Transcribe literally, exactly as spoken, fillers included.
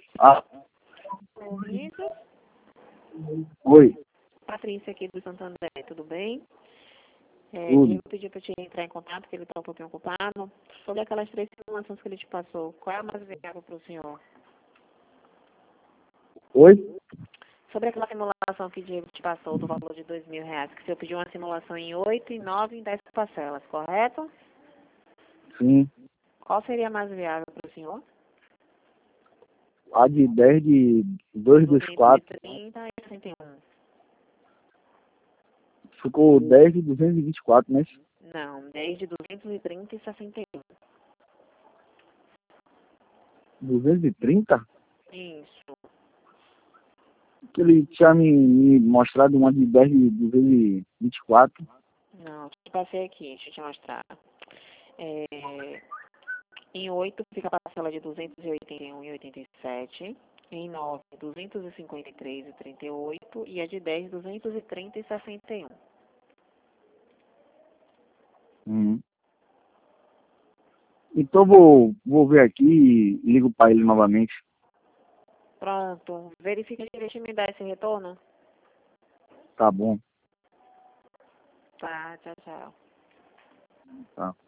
Ah, Ô, Vinícius, oi. Patrícia aqui do Santo André, tudo bem? É, Tudo. Diego pediu para te entrar em contato, porque ele está um pouquinho ocupado. Sobre aquelas três simulações que ele te passou, qual é a mais viável para o senhor? Oi? Sobre aquela simulação que o Diego te passou do valor de dois mil reais, que o senhor pediu uma simulação em oito, em nove e em dez parcelas, correto? Sim. Qual seria a mais viável para o senhor? A de dez de dois dos duzentos e quatro. trinta e sessenta e um. Ficou dez de duzentos e vinte e quatro, né? Não, dez de duzentos e trinta e sessenta e um. duzentos e trinta? Isso. Que ele tinha me, me mostrado uma de dez de duzentos e vinte e quatro. Não, te passei aqui, deixa eu te mostrar. É, em oito fica a parcela de duzentos e oitenta e um e oitenta e sete. Em nove, duzentos e cinquenta e três e trinta e oito. E a de dez, duzentos e trinta e sessenta e um. Uhum. Então vou, vou ver aqui e ligo para ele novamente. Pronto. Verifica direitinho e me dá esse retorno. Tá bom. Tá, tchau, tchau. Tá.